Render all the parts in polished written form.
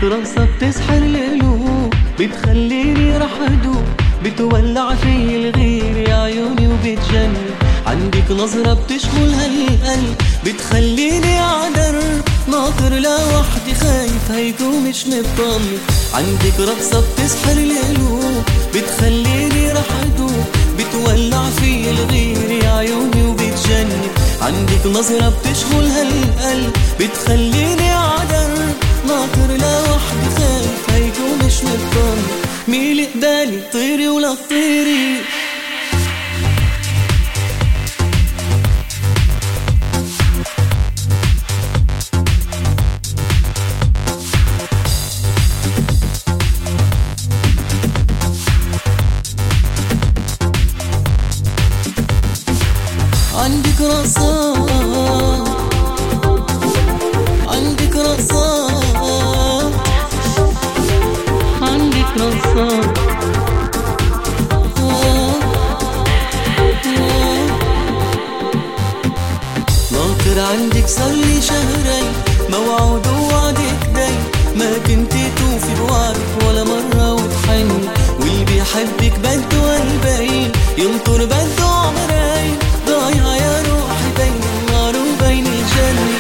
عندك رقصة بتسحر القلوب، بتخليني راح ادوب، بتولع في الغير يا عيوني وبتجنن. عندك نظرة بتشغلها القلب، بتخليني عدر ناطر لوحدي خايف هيكون مش مطمن. عندك رقصة بتسحر القلوب، بتخليني راح ادوب، بتولع في الغير يا عيوني وبتجنن. عندك نظرة بتشغلها القلب، بتخليني عدر ناطر لوحدي خايف هيكون مش مطمن. ميلي قبالي طيري ولا تطيري، عندك رقصة، عندك رقصة، عندك رقصة. ناطر عندك صارلي شهرين، موعود ووعدك داي، ما كنتي توفي بوعدك ولا مرة وتحن. واللي بيحبك بده قلبين، ينطر بده عمرين، ضايعة يا روحي بين النار وبين الجنة.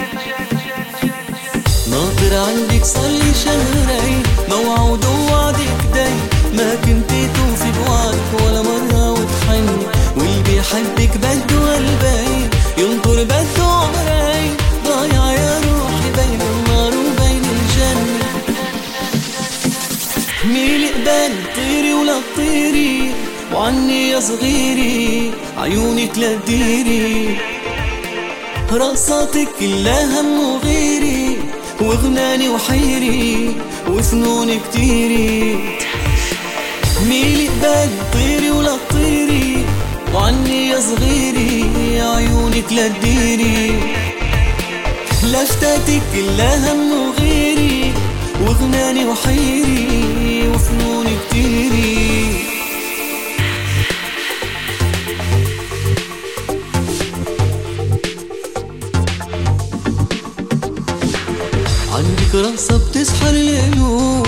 ناطر عندك صارلي شهرين، موعود ووعدك داي، ما كنتي توفي بوعدك ولا مرة وتحن. واللي بيحبك بده قلبين، ينطر بده عمرين، ضايعة يا روحي بين النار وبين الجنة. ميلي قبالي طيري ولا تطيري، وعني يا صغيري عيونك لا تديري. رقصاتك كلها هم وغيري، وغناني وحيري وفنون كتيري. ميلي قبالي طيري ولا تطيري، وعني يا صغيري عيونك لا تديري. لفتاتك كلها هم وغيري، وغناني وحيري وفنون كتيري. عندك رقصة بتسحر القلوب،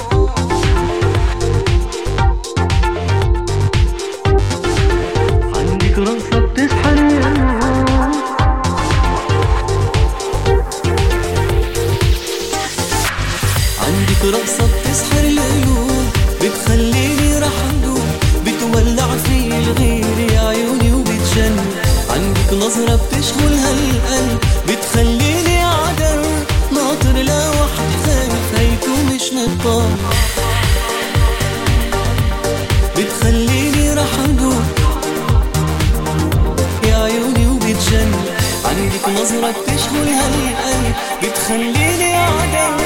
عندك رقصة بتسحر القلوب، عندك رقصة بتسحر القلوب، بتخليني راح ادوب، بتولع في الغير يا عيوني وبتجنن. عندك نظرة بتشغلها القلب، بتخليني عدر ناطر لوحدي خايف هيكون مش مطمن. بتخليني راح ادوب يا عيوني وبتجنن. عندك نظرة بتشغلها القلب، بتخليني عدر